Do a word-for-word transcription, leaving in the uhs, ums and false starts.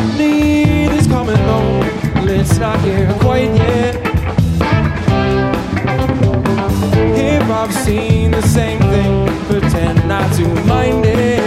need is coming home. It's not here quite yet. Here I've seen the same thing, pretend not to mind it.